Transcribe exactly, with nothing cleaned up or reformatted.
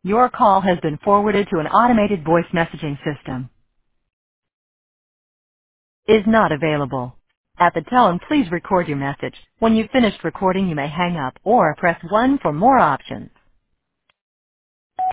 Your call has been forwarded to an automated voice messaging system. Is not available. At the tone, please record your message. When you've finished recording, you may hang up or press one for more options.